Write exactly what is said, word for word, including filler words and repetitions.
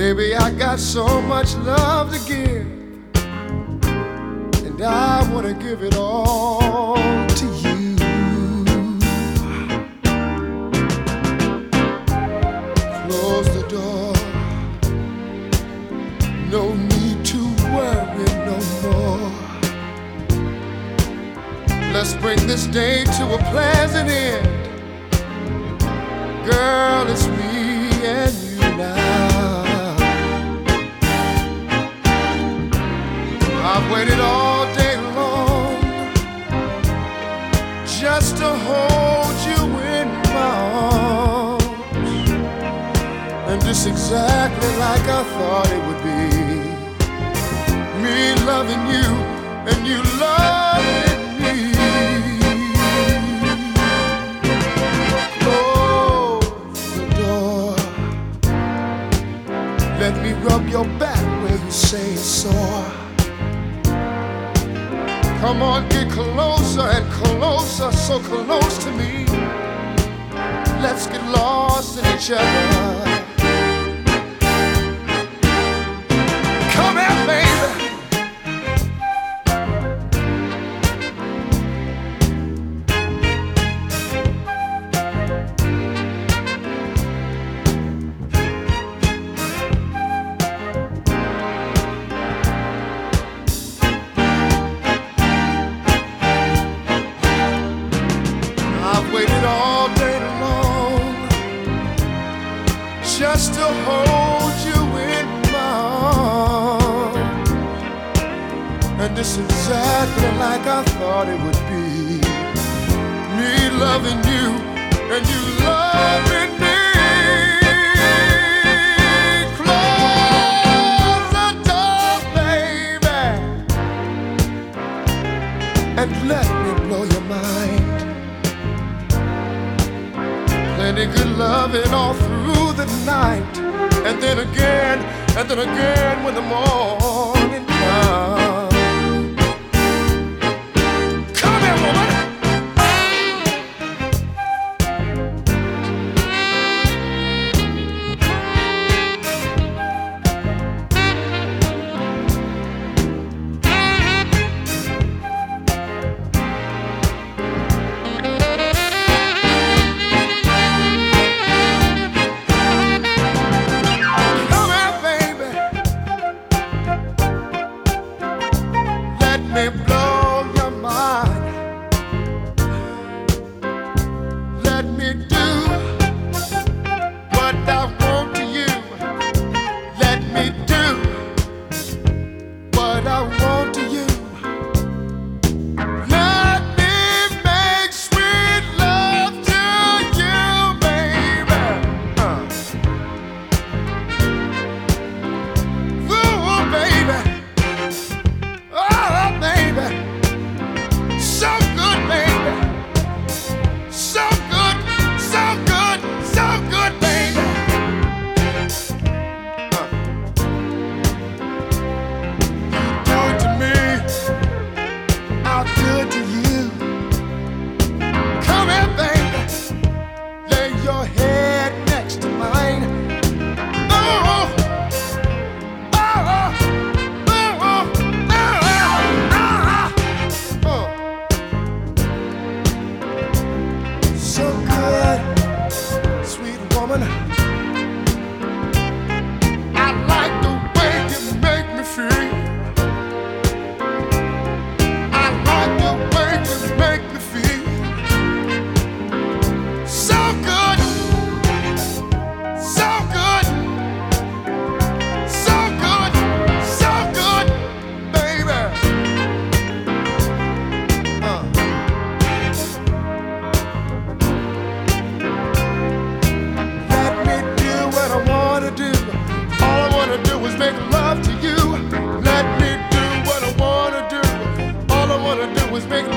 Baby, I got so much love to give, and I want to give it all to you. Close the door, no need to worry no more. Let's bring this day to a pleasant end. Girl, it's me and you now. I've waited all day long just to hold you in my arms, and just exactly like I thought it would be. Me loving you and you loving me. Close the door, let me rub your back where you say it's sore. Come on, get closer and closer, so close to me. Let's get lost in each other. Come here, baby. Waited all day long just to hold you in my arms, and this is exactly like I thought it would be. Me loving you and you loving me. Close the door, baby, and let me blow your mind. Plenty good loving all through the night, and then again, and then again when the morning comes. Come here, woman. Let me blow your mind. Let me do what I want to you. Let me do what I want to you. Let me make sweet love to you, baby. Uh. Ooh, baby. Oh, baby, so good, baby, so good, so good, so good, baby. Uh. You do it to me, I'll do it to you. Come here, baby, lay your head next to mine. Oh, oh, oh. So good, sweet woman. I like the way you make me feel. I like the way you make me feel. So good, so good, so good, so good, baby. Uh. Make love to you. Let me do what I wanna do. All I wanna do is make